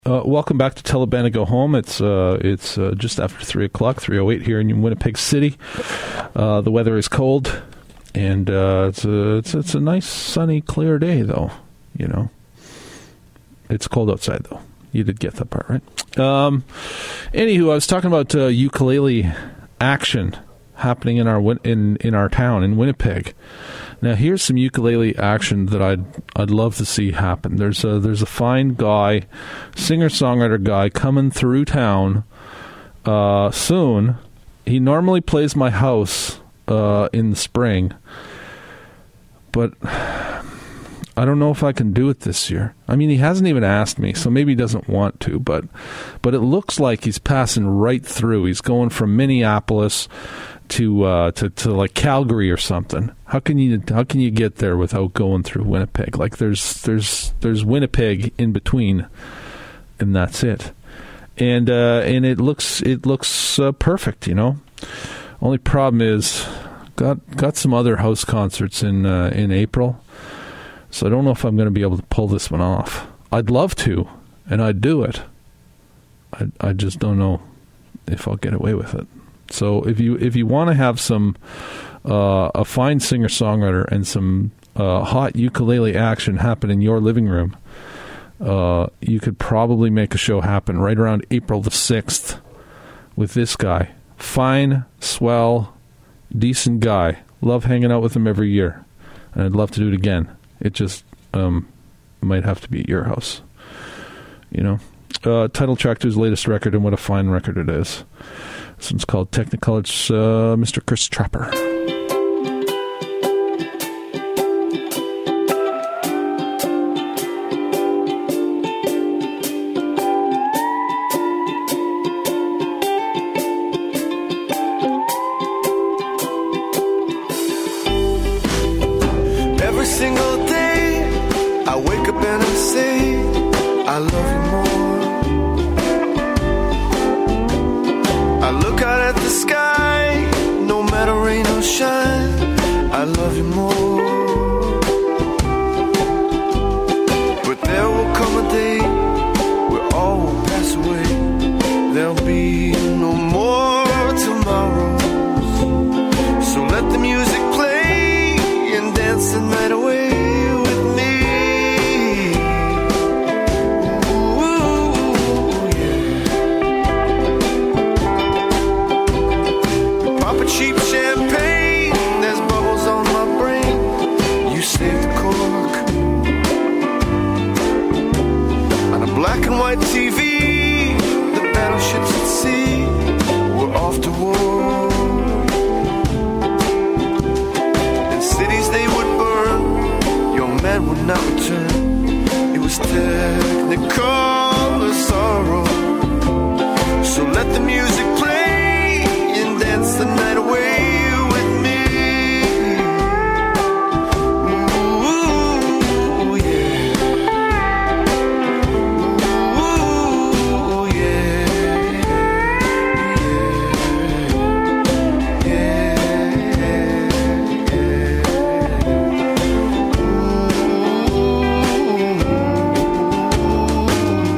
Welcome back to Tell a Band to Go Home. It's just after 3 o'clock, 3:08 here in Winnipeg City. The weather is cold, and it's a nice, sunny, clear day, though. You know, it's cold outside, though. You did get that part, right? Anywho, I was talking about ukulele action happening in our town in Winnipeg. Now, here's some ukulele action that I'd love to see happen. There's a fine guy, singer-songwriter guy, coming through town soon. He normally plays my house in the spring, but I don't know if I can do it this year. I mean, he hasn't even asked me, so maybe he doesn't want to, but it looks like he's passing right through. He's going from Minneapolis to like Calgary or something. How can you get there without going through Winnipeg? Like there's Winnipeg in between, and that's it. And it looks perfect, you know. Only problem is got some other house concerts in April, so I don't know if I'm going to be able to pull this one off. I'd love to, and I'd do it. I just don't know if I'll get away with it. So if you want to have some a fine singer-songwriter and some hot ukulele action happen in your living room, you could probably make a show happen right around April the 6th with this guy. Fine, swell, decent guy. Love hanging out with him every year. And I'd love to do it again. It just might have to be at your house. You know? Title track to his latest record, and what a fine record it is. This one's called Technicolor. It's Mr. Chris Trapper. Every single day I wake up and I say I love you more. I look out at the sky, no matter rain or shine, I love you more. But there will come a day where all will pass away. There'll be no more tomorrows. So let the music play and dance the night away. Cheap champagne, there's bubbles on my brain. You saved the cork on a black and white TV. The battleships at sea were off to war. In cities they would burn, your man would not return. It was technicolor sorrow. So let the music play and dance the night away with me. Ooh, yeah. Ooh, yeah. Yeah. Yeah.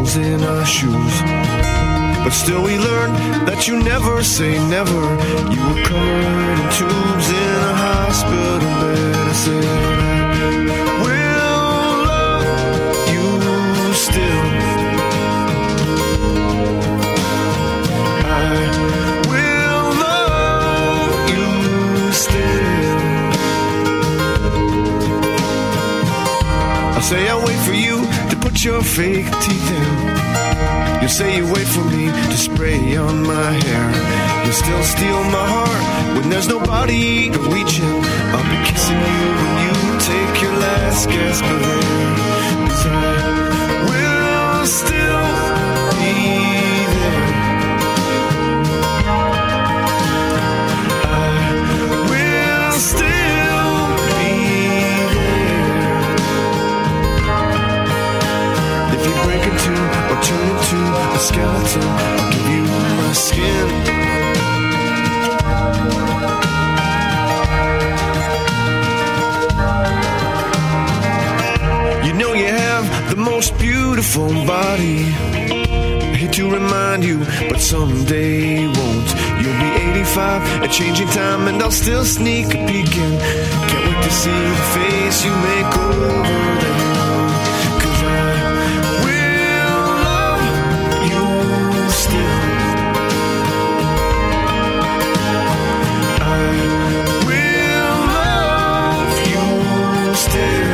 holes in our shoes. But still we learned that you never say never. You were covered in tubes in a hospital bed. I said I will love you still. I will love you still. I'll say I'll wait for you to put your fake teeth in. You'll say you wait for me to spray on my hair. You'll still steal my heart when there's nobody to reach in. I'll be kissing you when you take your last gasp of air. 'Cause I will still be there. I will still be there. If you break into or turn into a skeleton, I'll give you my skin. You know you have the most beautiful body. I hate to remind you, but someday won't. You'll be 85 at changing time, and I'll still sneak a peek in. Can't wait to see the face you make over there. 'Cause I will love you still. I will love you still.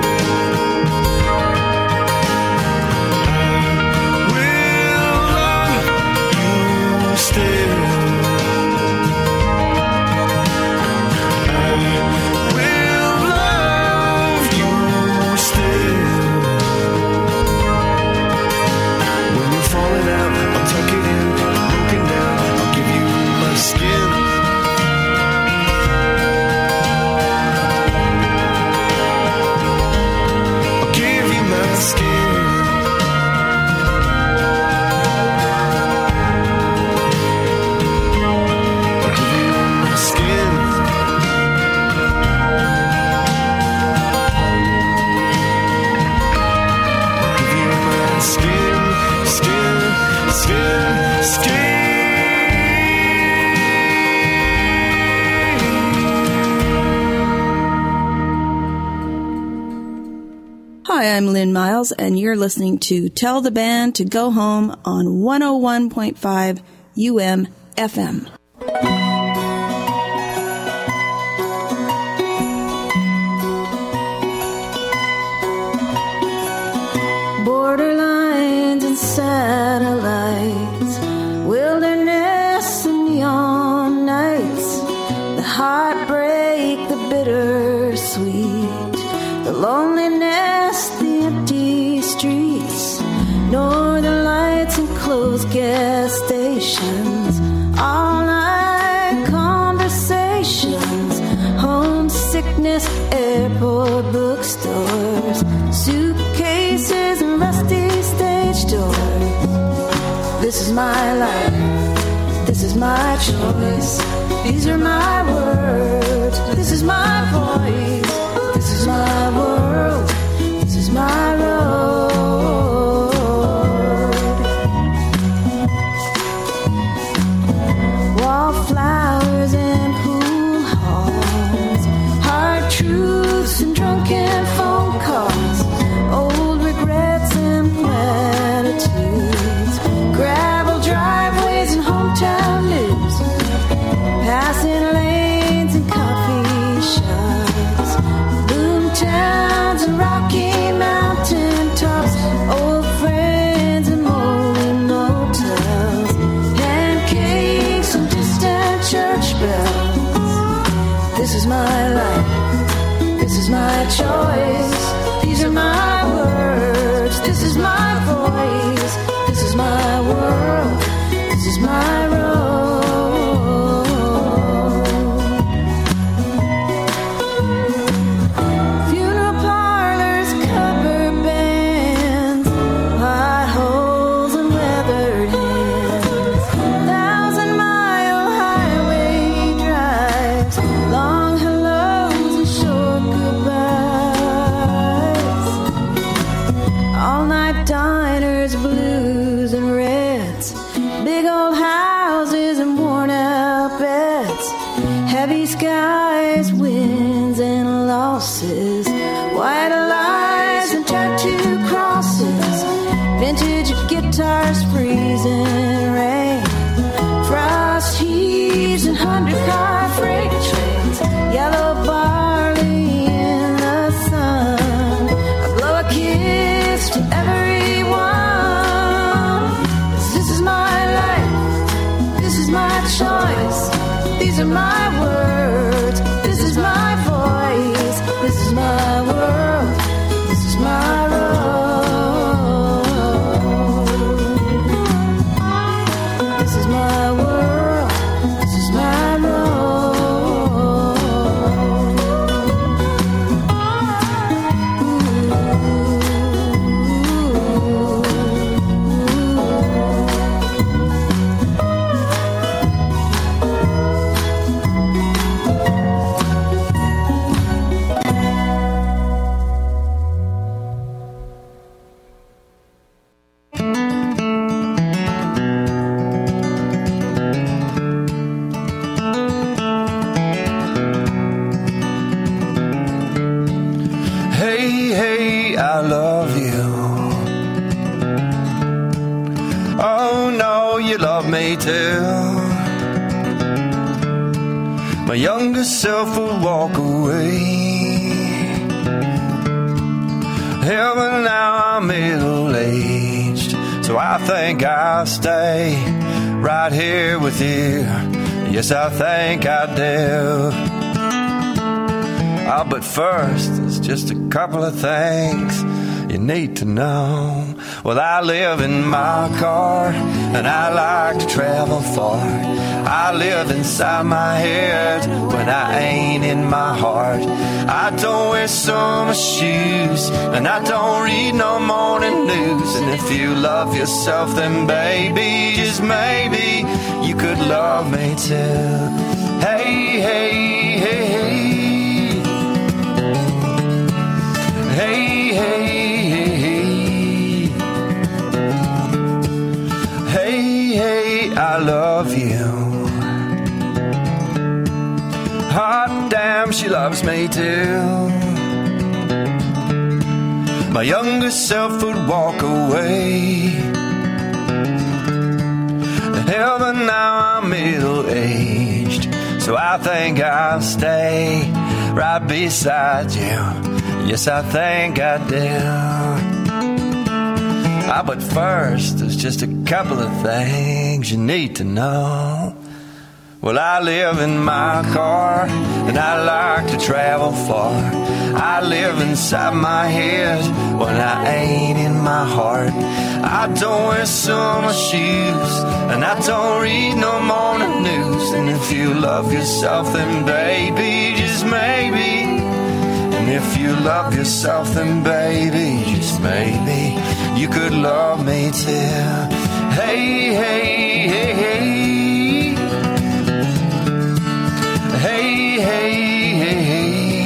Hi, I'm Lynn Miles, and you're listening to Tell the Band to Go Home on 101.5 UM FM. Borderlines and satellites, wilderness and neon nights, the heartbreak, the bittersweet, the loneliness, the empty streets, northern lights and closed gas stations, all-night conversations, homesickness, airport bookstores, suitcases and rusty stage doors. This is my life, this is my choice, these are my words, this is my voice, this is my world, this is my road. Wallflowers and pool halls, hard truths and drunken phone calls, old regrets and platitudes, gravel driveways and hometown news, passing lanes and coffee shops, boom towns and rocky mountain tops, old friends and moldy motels, pancakes and distant church bells. This is my life, this is my choice, these are my words, this is my voice, this is my world, this is my road. Funeral parlors, cover bands, potholes and weathered hands, 1,000-mile highway drives, long hellos and short goodbyes. there's blues and reds, big old houses and worn out beds, heavy skies, winds and losses, white lies and tattoo crosses, vintage guitars, freezing rain, frost heaves and 100-car freight trains, yellow barley in the sun. I blow a kiss to everyone. This is my life, this is my choice, these are my words, this is my voice, this is my world, this is my road. This is my world, this is my Hey, hey, I love you. Oh no, you love me too. My younger self will walk away. Hell, but now I'm middle-aged, so I think I'll stay right here with you. Yes, I think I do. Oh, but first, there's just a couple of things you need to know. Well, I live in my car, and I like to travel far. I live inside my head when I ain't in my heart. I don't wear summer shoes, and I don't read no morning news. And if you love yourself, then baby, just maybe, you could love me too. Hey, hey, hey, hey. Hey, hey, hey, hey. Hey, hey, I love you. Hot damn, she loves me too. My younger self would walk away. Hell, but now I'm middle-aged, so I think I'll stay right beside you. Yes, I think I do. Ah, but first, there's just a couple of things you need to know. Well, I live in my car, and I like to travel far. I live inside my head when I ain't in my heart. I don't wear summer shoes, and I don't read no morning news. And if you love yourself, then baby, just maybe. And if you love yourself, then baby, just maybe, you could love me too. Hey, hey, hey, hey. Hey, hey, hey, hey.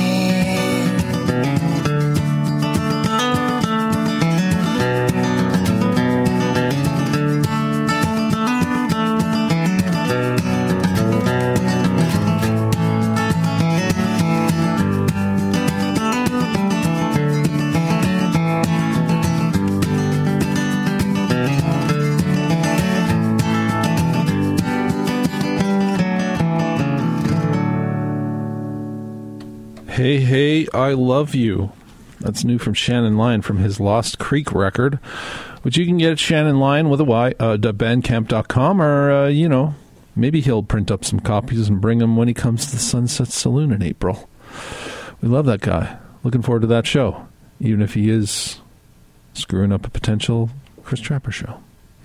Hey, hey, I love you. That's new from Shannon Lyon from his Lost Creek record, which you can get at Shannon Lyon with a Y, bandcamp.com, or, maybe he'll print up some copies and bring them when he comes to the Sunset Saloon in April. We love that guy. Looking forward to that show, even if he is screwing up a potential Chris Trapper show.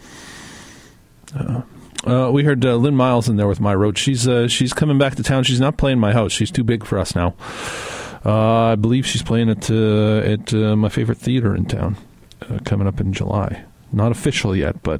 We heard Lynn Miles in there with My Road. She's coming back to town. She's not playing my house. She's too big for us now. I believe she's playing at my favorite theater in town coming up in July. Not official yet, but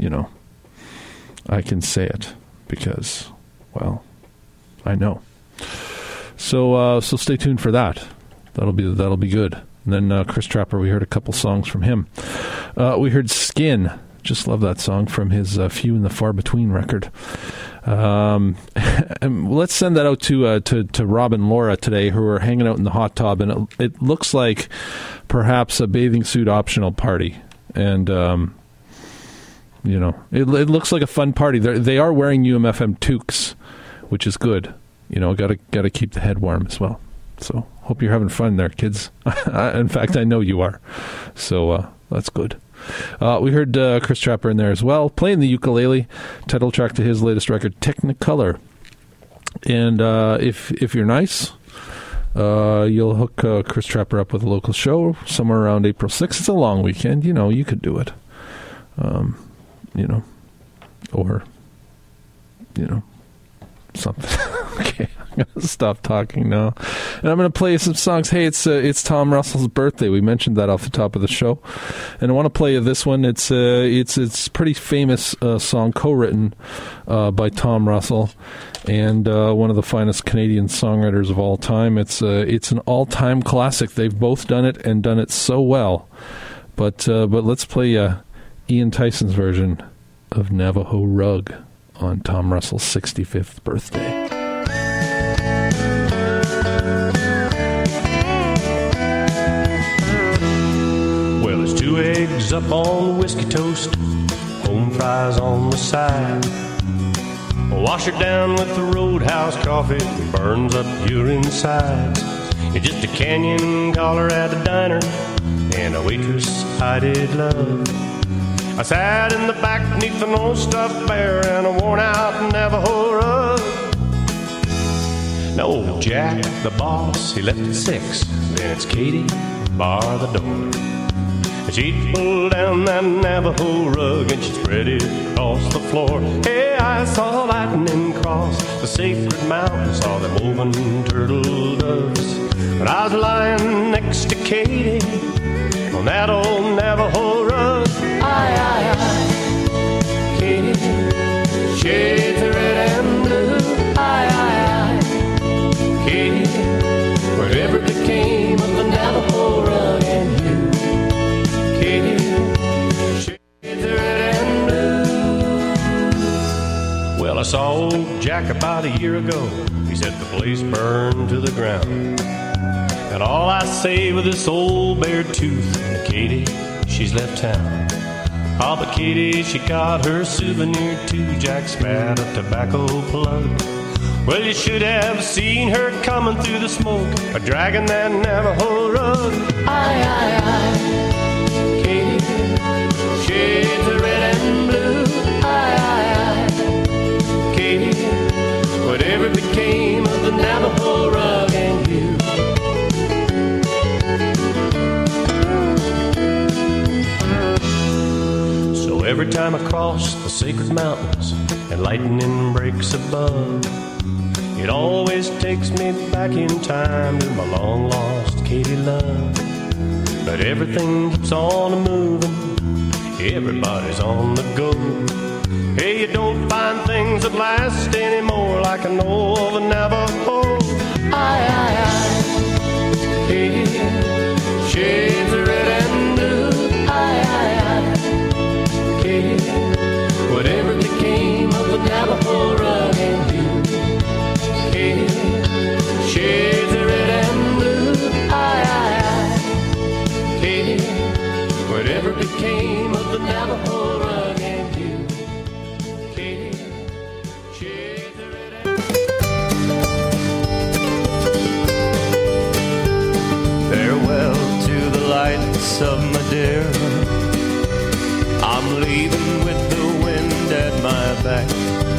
I can say it because, well, I know. So stay tuned for that. That'll be good. And then Chris Trapper, we heard a couple songs from him. We heard Skin. Just love that song from his Few and the Far Between record. And let's send that out to Rob and Laura today, who are hanging out in the hot tub, and it looks like perhaps a bathing suit optional party. And it looks like a fun party. They are wearing UMFM toques, which is good. Got to keep the head warm as well. So hope you're having fun there, kids. In fact, I know you are. So that's good. We heard Chris Trapper in there as well, playing the ukulele, title track to his latest record, Technicolor. And if you're nice, you'll hook Chris Trapper up with a local show somewhere around April 6th. It's a long weekend. You could do it. Or something. Okay, I'm going to stop talking now. And I'm going to play you some songs. Hey, it's Tom Russell's birthday. We mentioned that off the top of the show. And I want to play you this one. It's a pretty famous song co-written by Tom Russell and one of the finest Canadian songwriters of all time. It's an all-time classic. They've both done it and done it so well. But let's play Ian Tyson's version of Navajo Rug on Tom Russell's 65th birthday. Well, there's 2 eggs up on whiskey toast, home fries on the side. Wash it down with the Roadhouse coffee, it burns up your insides. You're just a canyon caller at a diner, and a waitress I did love. I sat in the back beneath an old stuffed bear and a worn-out Navajo rug. Now old Jack, the boss, he left at 6. Then it's Katie, bar the door. And she'd pull down that Navajo rug and she'd spread it across the floor. Hey, I saw lightning cross the sacred mountain, saw them woven turtle doves. But I was lying next to Katie on that old Navajo rug. Aye, Katie, shades of red and blue. Aye, Katie, wherever became of the Navajo rug and you. Katie, shades of red and blue. Well, I saw old Jack about a year ago. He said the place burned to the ground. And all I say with this old bare tooth, Katie, she's left town. Oh, but Katie, she got her souvenir too. Jack spat a tobacco plug. Well, you should have seen her coming through the smoke, a dragging that Navajo rug. Aye, Katie, shades of red and blue. Aye, Katie, whatever became of the Navajo rug and you. Every time I cross the sacred mountains and lightning breaks above, it always takes me back in time to my long-lost Katie love. But everything keeps on moving, everybody's on the go. Hey, you don't find things that last anymore like I know of a Navajo. Aye, Katie, shades of red and blue. Aye, whatever became of the Navajo rug and you. Katie, shades of red and blue. Aye, Katie, whatever became of the Navajo rug and you. Katie, shades of red and blue. Farewell to the lights of Madeira. I'm leaving with the wind at my back.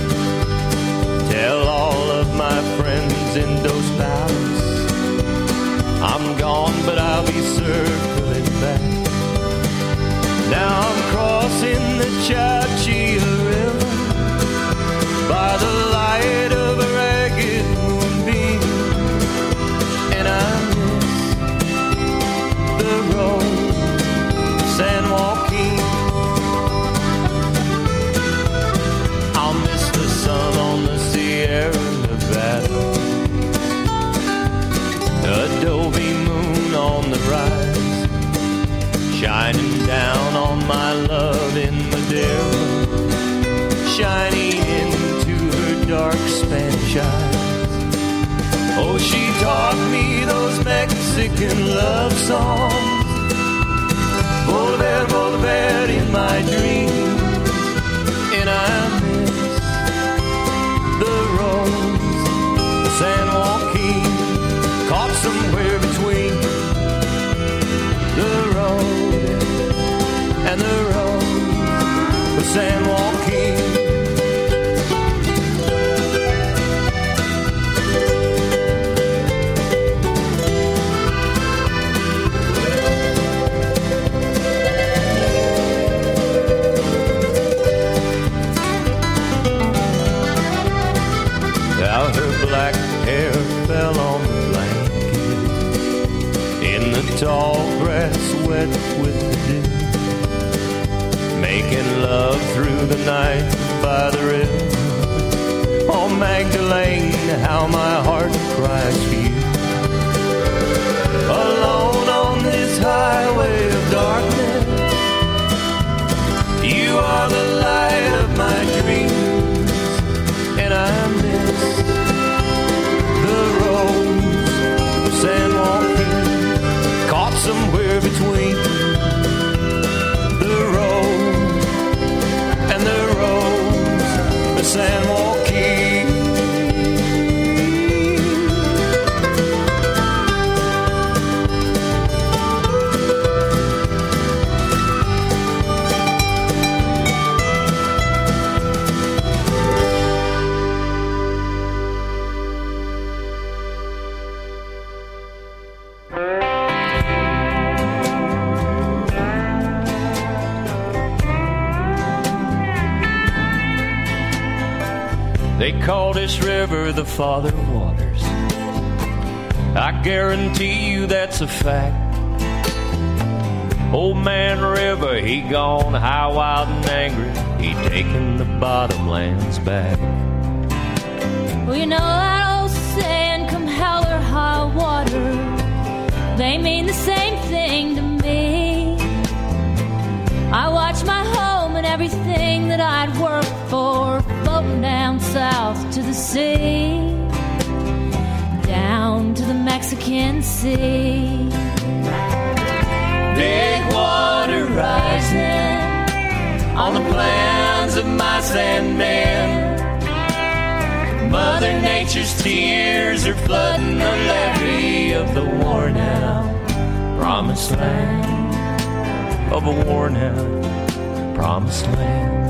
Tell all of my friends in Dos Palace I'm gone, but I'll be circling back. Now I'm crossing the Chachia River by the light of a ragged moonbeam, and I miss the road San Joaquin. Sun on the Sierra Nevada, Adobe moon on the right. shining down on my love in the dim, shining into her dark Spanish eyes. Oh, she taught me those Mexican love songs. Volver, volver in my dreams, and I miss the rose, the San Joaquin, caught somewhere between the road and the rose, the San Joaquin. Her black hair fell on the blanket in the tall grass wet with the dew, making love through the night by the river. Oh, Magdalene, how my heart cries for you. Alone on this highway of darkness, you are the light of my dreams, and I miss the rose, the San Joaquin, caught somewhere between the road and the rose, the San Joaquin. They call this river the Father of Waters. I guarantee you that's a fact. Old man River, he gone high, wild, and angry. He taking the bottomlands back. Well, you know that old saying, come hell or high water, they mean the same thing to me. I watch my home and everything that I'd worked for floating down south to the sea, down to the Mexican Sea. Big water rising on the plains of mice and men. Mother Nature's tears are flooding the levee of the worn out promised land, of a worn out promised land.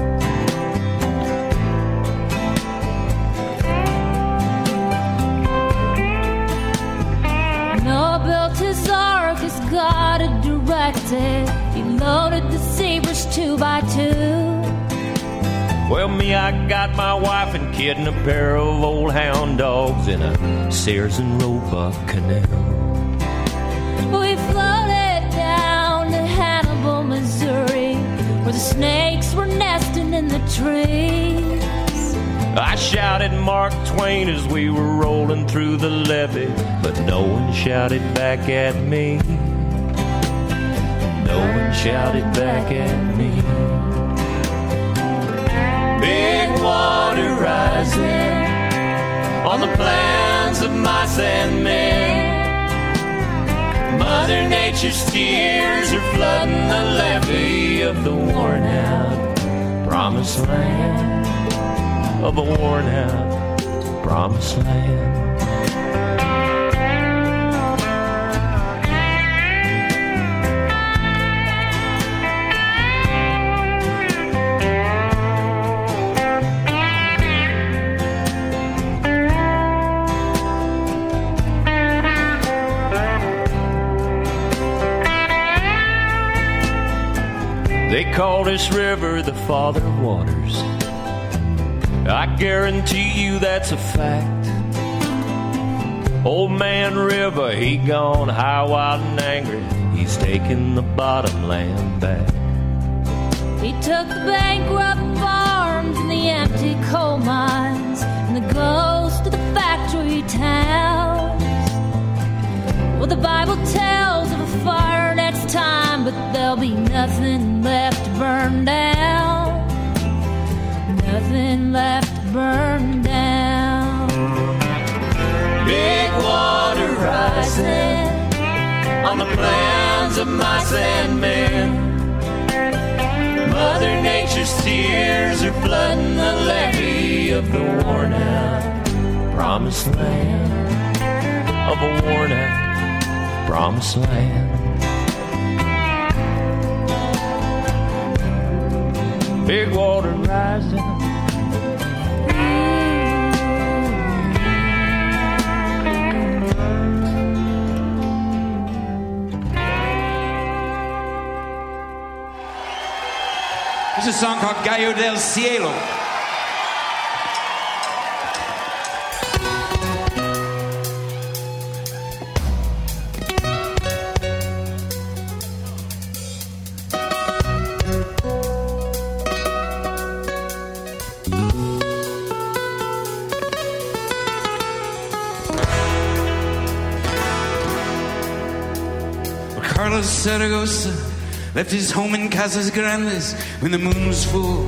Noah built his ark as God had directed. He loaded the zebras 2 by 2. Well, me, I got my wife and kid and a pair of old hound dogs in a Sears and Roebuck canoe. We floated down to Hannibal, Missouri, where the snakes were nesting in the trees. I shouted Mark Twain as we were rolling through the levee, but no one shouted back at me. No one shouted back at me. Big water rising on the plains of mice and men. Mother Nature's tears are flooding the levee of the worn out promised land, of a worn out promised land. They call this river the Father of Waters. I guarantee you that's a fact. Old man River, he gone high, wild, and angry. He's taking the bottomland back. He took the bankrupt farms and the empty coal mines and the ghost of the factory towns. Well, the Bible tells of a fire next time, but there'll be nothing left to burn down. Nothing left to burn down. Big water rising on the plans of mice and men. Mother Nature's tears are flooding the levee of the worn out promised land. Of a worn out promised land. Big water rising. There's a song called Gallo del Cielo. Carlos Zaragoza left his home in Casas Grandes when the moon was full.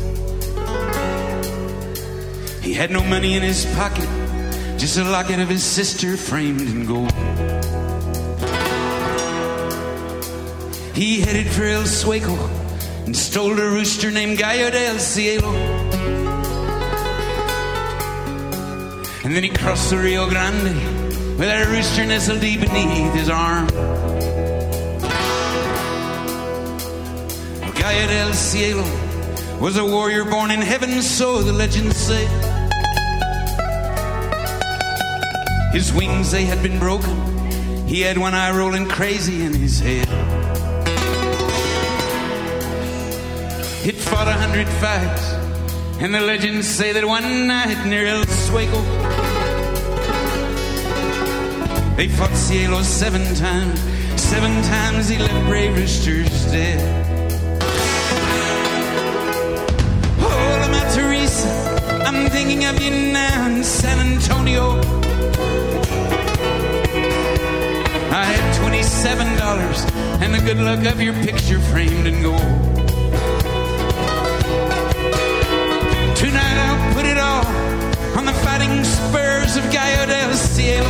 He had no money in his pocket, just a locket of his sister framed in gold. He headed for El Sueco and stole a rooster named Gallo del Cielo. And then he crossed the Rio Grande with that rooster nestled deep beneath his arm. Gallo del Cielo was a warrior born in heaven, so the legends say. His wings, they had been broken. He had one eye rolling crazy in his head. He'd fought 100 fights, and the legends say that one night near El Sueco, they fought Cielo 7 times. 7 times he left brave roosters dead. Teresa, I'm thinking of you now in San Antonio. I had $27 and the good luck of your picture framed in gold. Tonight I'll put it all on the fighting spurs of Gallo del Cielo,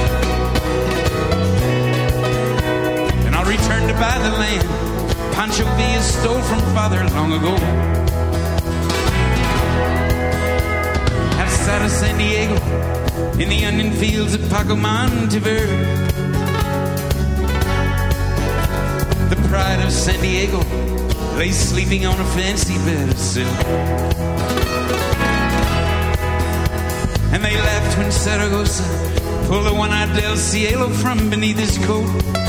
and I'll return to buy the land Pancho Villa stole from father long ago. Outside of San Diego, in the onion fields of Paco Monteverde, the pride of San Diego lay sleeping on a fancy bed of silk. And they laughed when Zaragoza pulled the one-eyed del Cielo from beneath his coat.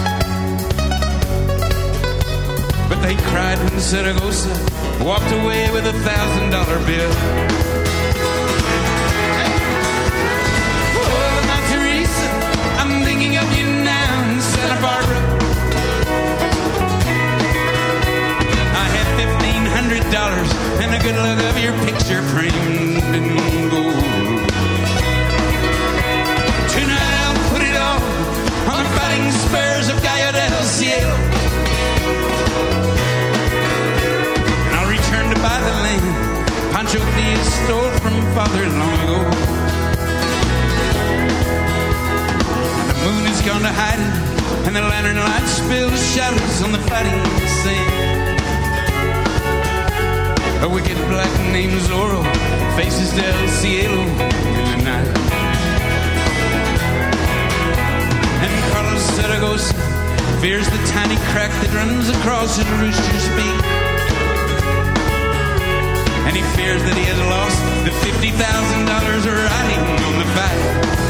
But they cried when Zaragoza walked away with $1,000 bill. Thinking of you now in Santa Barbara. I had $1,500 and the good luck of your picture framed in gold. Tonight I'll put it all on the fighting spurs of Gallo del Cielo, and I'll return to buy the land Pancho Villa stole from father long ago. Moon is gone to hiding, and the lantern light spills shadows on the fighting sand. A wicked black named Zorro faces del Cielo in the night, and Carlos Zaragoza fears the tiny crack that runs across his rooster's beak, and he fears that he has lost the $50,000 riding on the fight.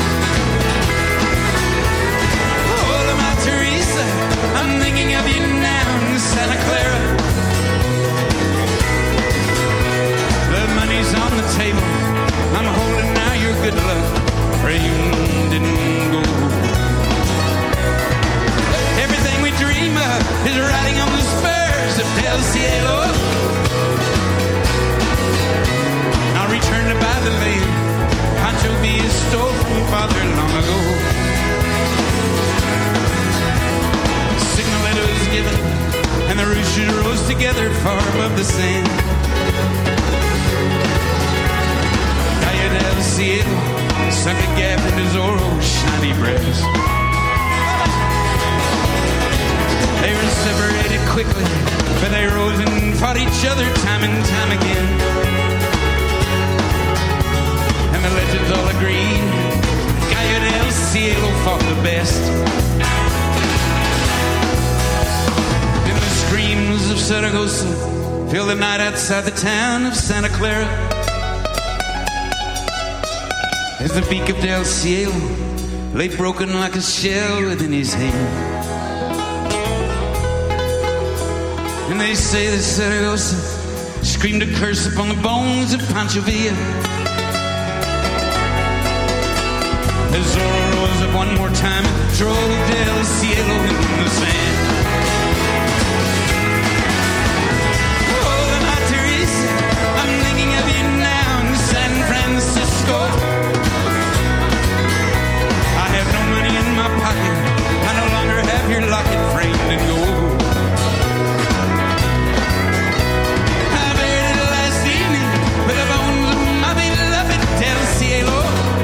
Teresa, I'm thinking of you now in Santa Clara. The money's on the table, I'm holding now your good luck framed in gold. Everything we dream of is riding on the spurs of Del Cielo. I'll return to buy the land together far above the sand. Calle del Cielo sunk a gap into Zorro's shiny breast. They were separated quickly, but they rose and fought each other time and time again. And the legends all agreed, Calle del Cielo fought the best. Then the screams of Zaragoza filled the night outside the town of Santa Clara, as the beak of Del Cielo lay broken like a shell within his hand. And they say that Zaragoza screamed a curse upon the bones of Pancho Villa, as Zorro rose up one more time and drove Del Cielo into the sand. Oh, Lama Teresa, I'm thinking of you now in San Francisco. I have no money in my pocket, I no longer have your locket framed in gold. With the bones of my beloved Del Cielo,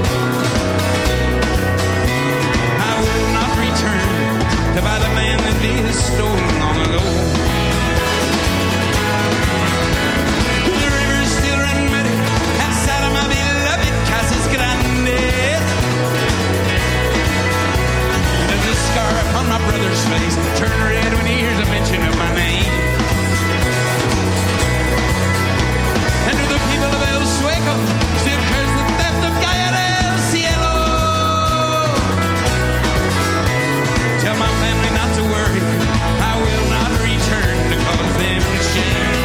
I will not return to buy the man that he has stolen long ago. The river is still running muddy outside of my beloved Casas Grandes. There's a scar upon my brother's face, turn red when he hears a mention of my name. And to the people of El Sueco, still curse the theft of Calle del Cielo. Tell my family not to worry, I will not return to cause them shame.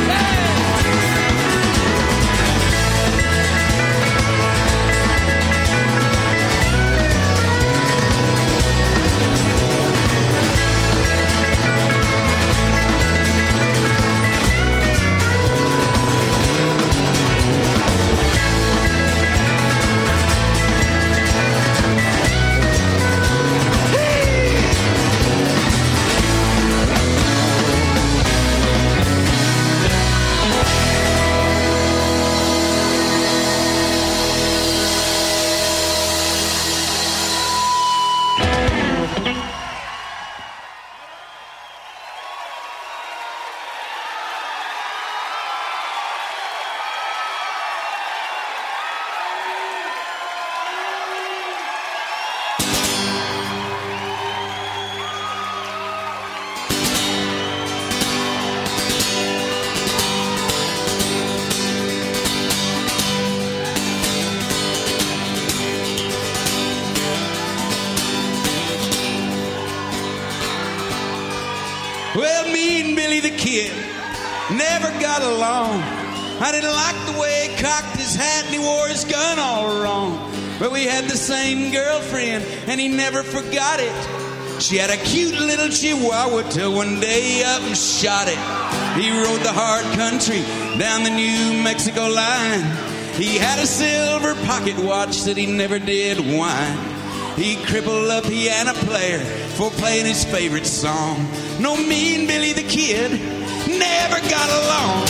Well, me and Billy the Kid never got along. I didn't like the way he cocked his hat and he wore his gun all wrong. But we had the same girlfriend and he never forgot it. She had a cute little chihuahua till one day he up and shot it. He rode the hard country down the New Mexico line. He had a silver pocket watch that he never did whine. He crippled a piano player for playing his favorite song. No, me and Billy the Kid never got along.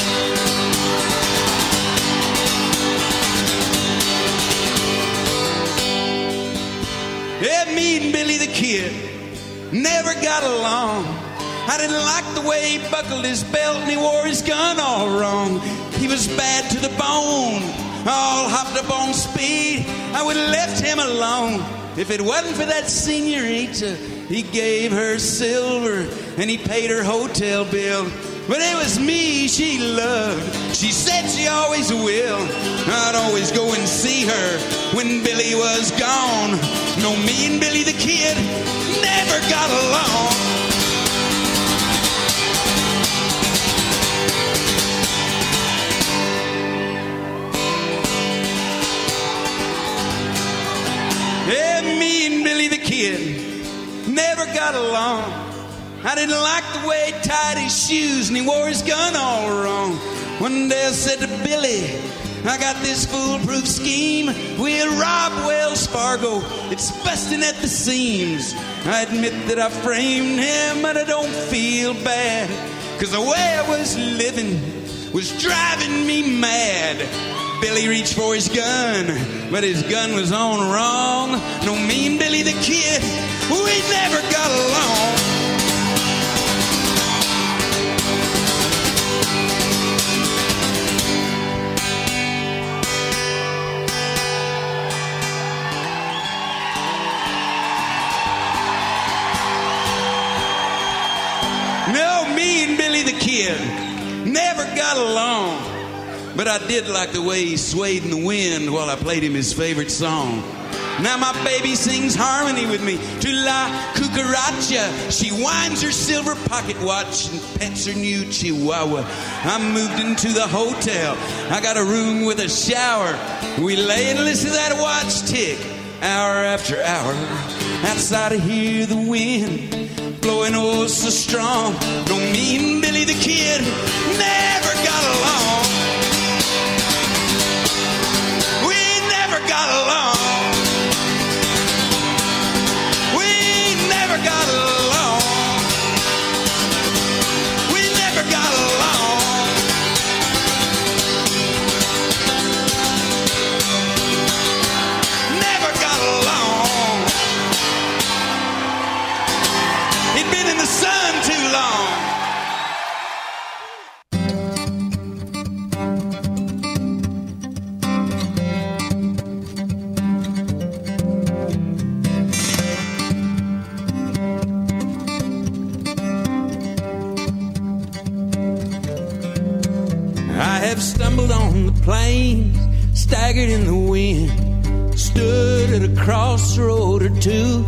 Yeah, me and Billy the Kid never got along. I didn't like the way he buckled his belt and he wore his gun all wrong. He was bad to the bone, all hopped up on speed. I would have left him alone if it wasn't for that senorita. He gave her silver and he paid her hotel bill. But it was me she loved. She said she always will. I'd always go and see her when Billy was gone. No, me and Billy the Kid never got along. Yeah, me and Billy the Kid never got along. I didn't like the way he tied his shoes and he wore his gun all wrong. One day I said to Billy, I got this foolproof scheme. We'll rob Wells Fargo. It's busting at the seams. I admit that I framed him, but I don't feel bad. 'cause the way I was living was driving me mad. Billy reached for his gun, but his gun was on wrong. No, me and Billy the Kid, we never got along. No, me and Billy the Kid never got along. But I did like the way he swayed in the wind while I played him his favorite song. Now my baby sings harmony with me to La Cucaracha. She winds her silver pocket watch and pets her new chihuahua. I moved into the hotel. I got a room with a shower. We lay and listen to that watch tick hour after hour. Outside I hear the wind blowing oh so strong. No, me and Billy the Kid never got along. Got along. We never got along. We never got along. Never got along. He'd been in the sun too long. Stumbled on the plains, staggered in the wind, stood at a crossroad or two,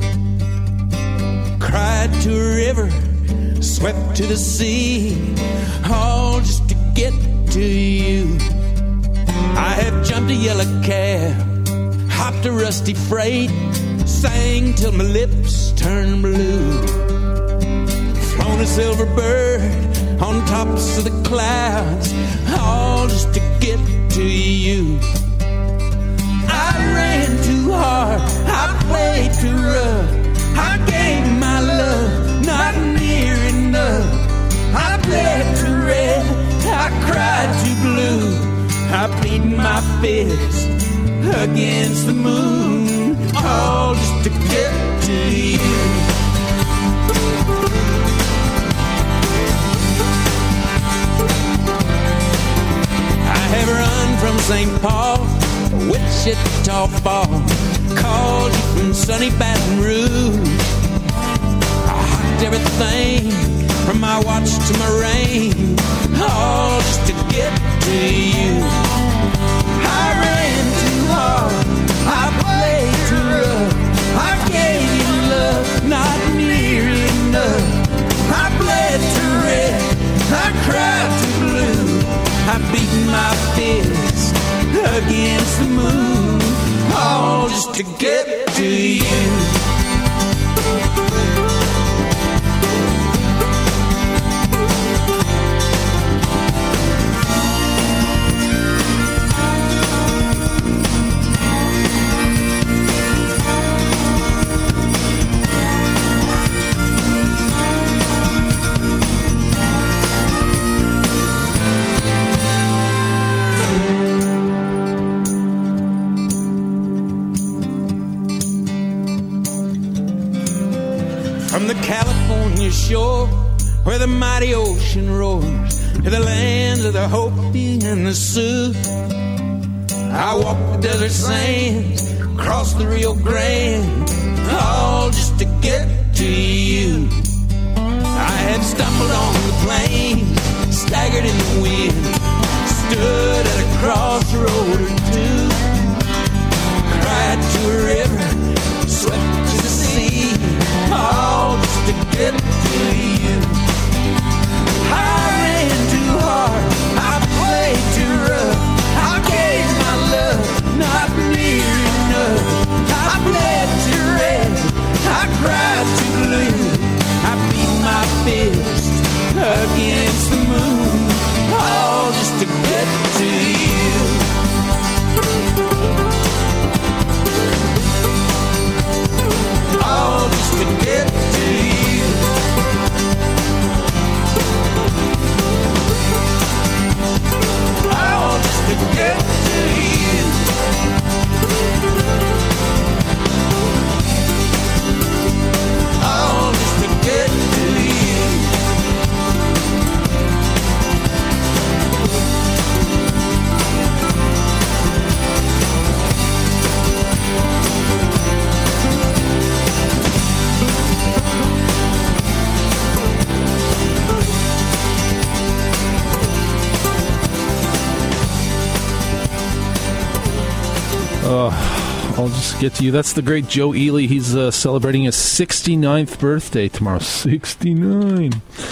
cried to a river, swept to the sea, all just to get to you. I have jumped a yellow cab, hopped a rusty freight, sang till my lips turned blue, flown a silver bird on tops of the clouds, all just to get to you. I ran too hard, I played too rough, I gave my love, not near enough. I bled too red, I cried too blue, I beat my fist against the moon, all just to get to you. Have run from St. Paul, Wichita Falls, called you from sunny Baton Rouge. I hocked everything from my watch to my ring, all just to get to you. I ran too hard, I played too rough, I gave you love, not near enough. I bled too red, I cried too blue, I beat my fist against the moon, all just to get to you. From the California shore, where the mighty ocean roars, to the lands of the Hopi and the Sioux, I walked the desert sands, crossed the Rio Grande, all just to get to you. I had stumbled on the plains, staggered in the wind, stood at a crossroad or two, cried to a river, swept to the sea, all just to get to you. I ran too hard, I played too rough, I gave my love, not near enough. I bled too red, I cried too blue, I beat my fist again I'll just get to you. That's the great Joe Ely. He's celebrating his 69th birthday tomorrow. 69.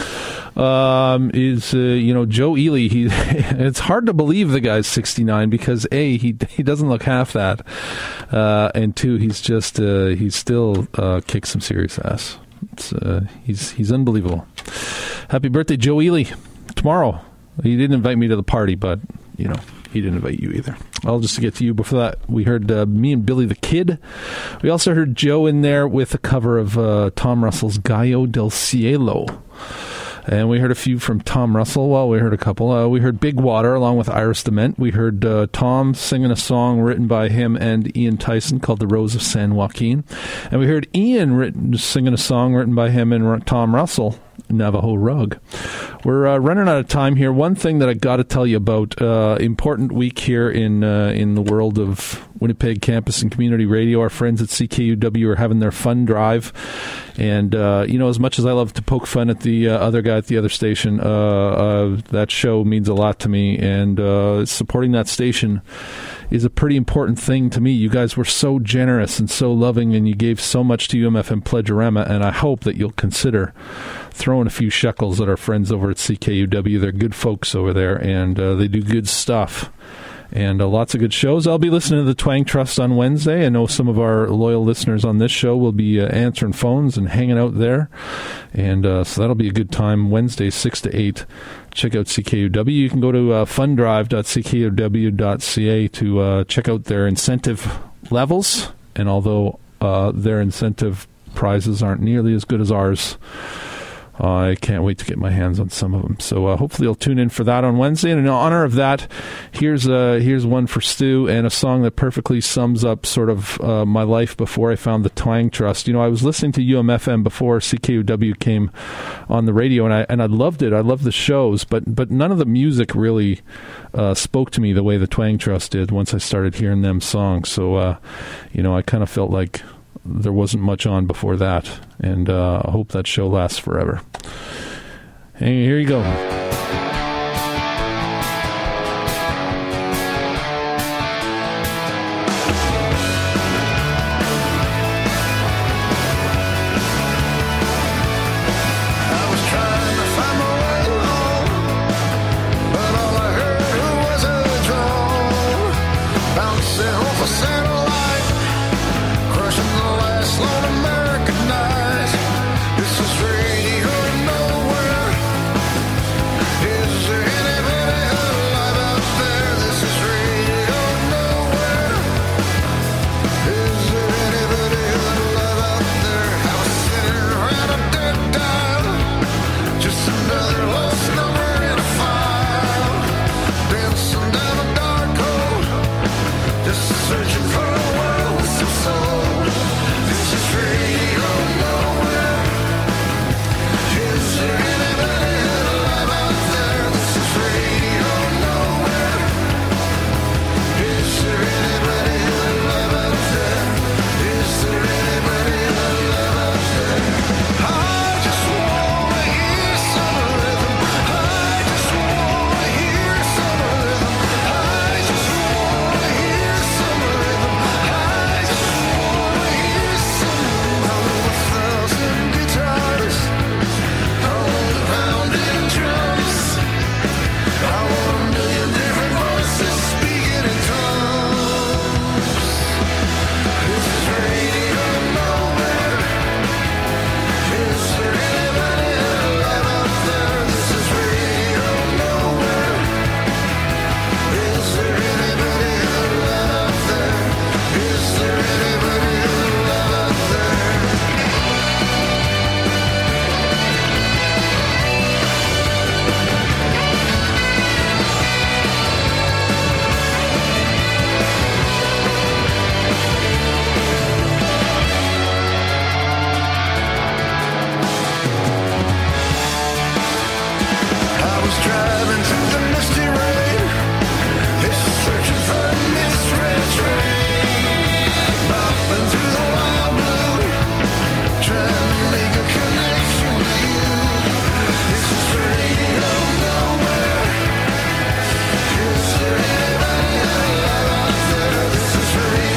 Joe Ely, it's hard to believe the guy's 69 because A, he doesn't look half that, and two, he's still kicks some serious ass. He's unbelievable. Happy birthday, Joe Ely. Tomorrow. He didn't invite me to the party, but he didn't invite you either. Well, just to get to you, before that, we heard me and Billy the Kid. We also heard Joe in there with a cover of Tom Russell's Gallo del Cielo. And we heard a few from Tom Russell. Well, we heard a couple. We heard Big Water along with Iris DeMent. We heard Tom singing a song written by him and Ian Tyson called The Rose of San Joaquin. And we heard Ian singing a song written by him and Tom Russell, Navajo Rug. We're running out of time here. One thing that I got to tell you about, important week here in the world of Winnipeg Campus and Community Radio. Our friends at CKUW are having their fun drive. And, as much as I love to poke fun at the other guy at the other station, that show means a lot to me. And supporting that station is a pretty important thing to me. You guys were so generous and so loving, and you gave so much to UMFM Pledgerama, and I hope that you'll consider throwing a few shekels at our friends over at CKUW. They're good folks over there, and they do good stuff. And lots of good shows. I'll be listening to the Twang Trust on Wednesday. I know some of our loyal listeners on this show will be answering phones and hanging out there. And so that'll be a good time. Wednesday, 6 to 8. Check out CKUW. You can go to fundrive.ckuw.ca to check out their incentive levels. And although their incentive prizes aren't nearly as good as ours, I can't wait to get my hands on some of them. So hopefully you'll tune in for that on Wednesday. And in honor of that, here's one for Stu and a song that perfectly sums up sort of my life before I found the Twang Trust. I was listening to UMFM before CKUW came on the radio, and I loved it. I loved the shows, but none of the music really spoke to me the way the Twang Trust did once I started hearing them songs. So, I kind of felt like there wasn't much on before that, and I hope that show lasts forever. Hey, here you go. Is there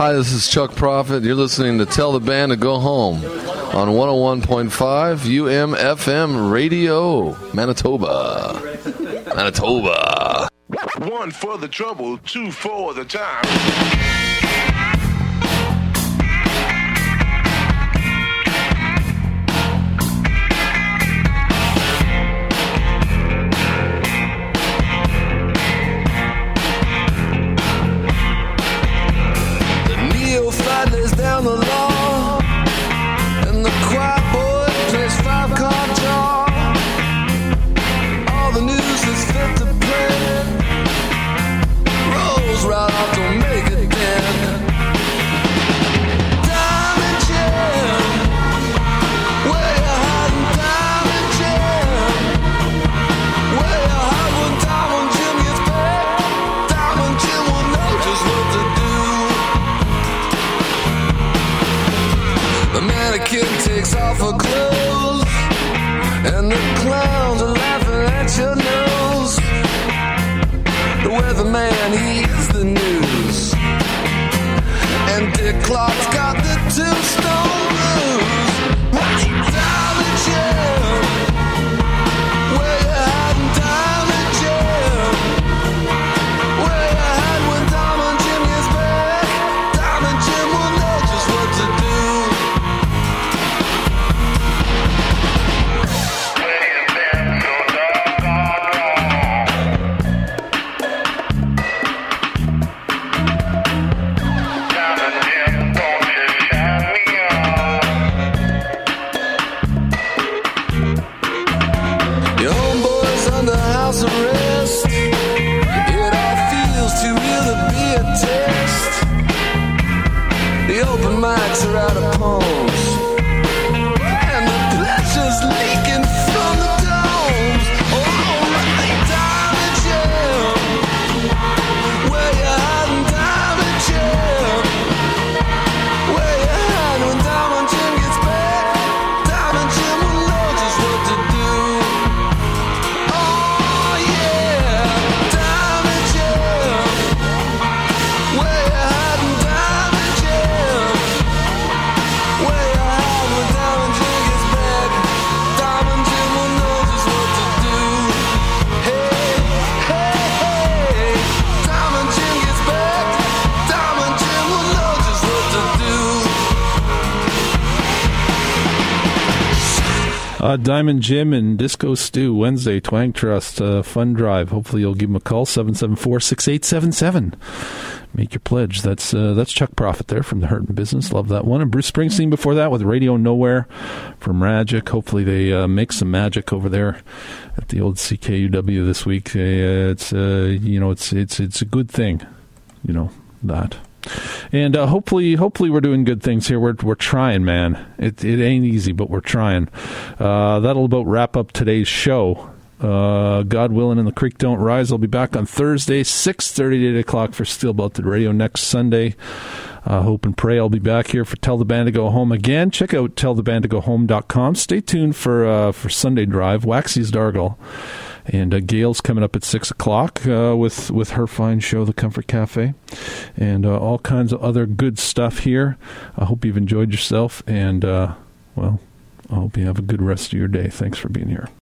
Hi, this is Chuck Prophet. You're listening to Tell the Band to Go Home on 101.5 UMFM Radio, Manitoba. Manitoba. 1 for the trouble, 2 for the time. Lays down the law, and the choir boy plays 5-card draw. All the news is fit to print, rolls right off, don't make a dent. Diamond Jim, where you hiding? Diamond Jim, where you hide when Diamond Jim gets back? Diamond Jim will know just what to do. The mannequin takes off her clothes, and the clowns are laughing at your nose. The weatherman, he is the news, and Dick Clark's got the tombstone blues. Diamond Jim, where you hiding? Diamond Jim, where you hiding when Diamond Jim gets back? Diamond Jim will know just what to do. Arrest. It all feels too real to be a test. The open mics are out of poems, and the pleasure's leaking from the domes. Alright, Diamond Jim, where you hiding? Diamond Jim, where you hiding when Diamond Jim gets back? Diamond Jim will know just what to do. Diamond Jim and Disco Stew, Wednesday, Twang Trust, Fun Drive. Hopefully you'll give them a call, 774-6877. Make your pledge. That's Chuck Prophet there from The Hurtin' Business. Love that one. And Bruce Springsteen before that with Radio Nowhere from Magic. Hopefully they make some magic over there at the old CKUW this week. It's a good thing, that. And hopefully we're doing good things here. We're trying, man. It ain't easy, but we're trying. That'll about wrap up today's show. God willing and the creek don't rise. I'll be back on Thursday, 6:30 to 8 o'clock for Steel Belted Radio. Next Sunday, hope and pray I'll be back here for Tell the Band to Go Home again. Check out tellthebandtogohome.com. Stay tuned for Sunday Drive, Waxy's Dargle. And Gail's coming up at 6 o'clock with her fine show, The Comfort Cafe, and all kinds of other good stuff here. I hope you've enjoyed yourself, and, I hope you have a good rest of your day. Thanks for being here.